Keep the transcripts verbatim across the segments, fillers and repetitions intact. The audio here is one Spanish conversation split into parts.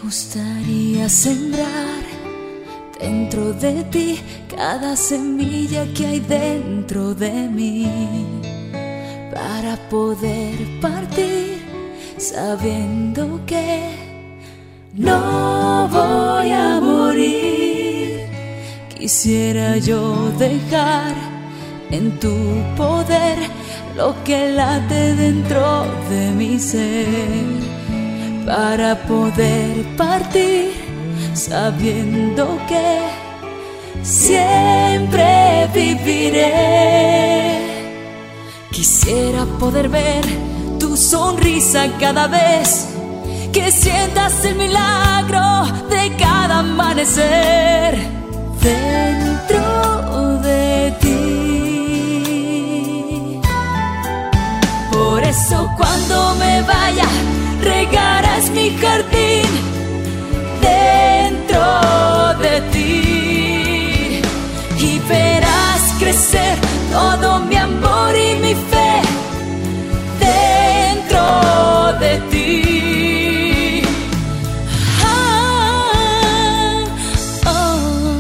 gustaría sembrar dentro de ti cada semilla que hay dentro de mí, para poder partir sabiendo que no voy a morir. Quisiera yo dejar en tu poder lo que late dentro de mi ser, para poder partir sabiendo que siempre viviré. Quisiera poder ver tu sonrisa cada vez que sientas el milagro de cada amanecer dentro de ti. Por eso cuando me vaya regarás mi jardín dentro de ti y verás crecer todo mi amor y mi fe dentro de ti. Ah, oh.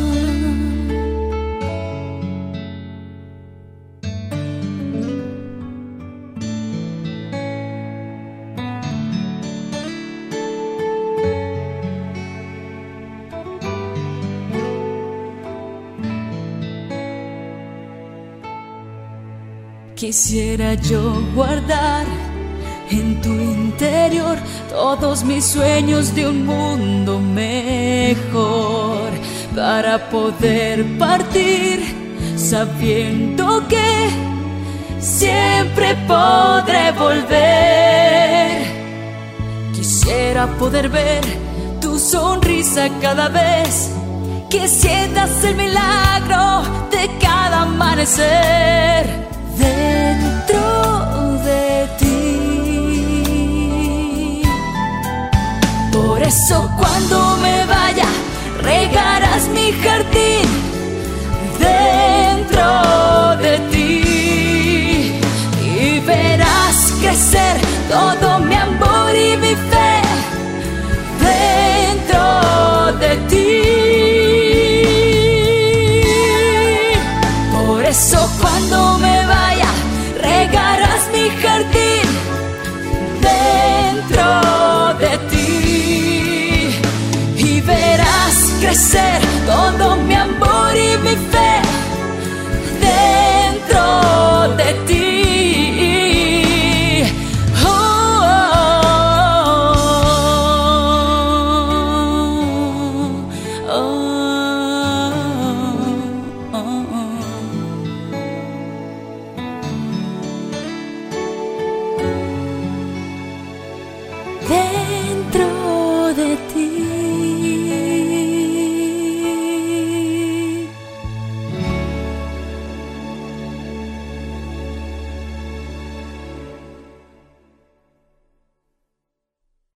Quisiera yo guardar en tu interior todos mis sueños de un mundo mejor, para poder partir sabiendo que siempre podré volver. Quisiera poder ver tu sonrisa cada vez que sientas el milagro de cada amanecer dentro de ti. Por eso cuando me vaya regarás mi jardín dentro de ti y verás crecer todo mi amor y mi fe dentro de ti. Por eso cuando me vaya regarás mi jardín dentro de ti y verás crecer todo mi amor y mi fe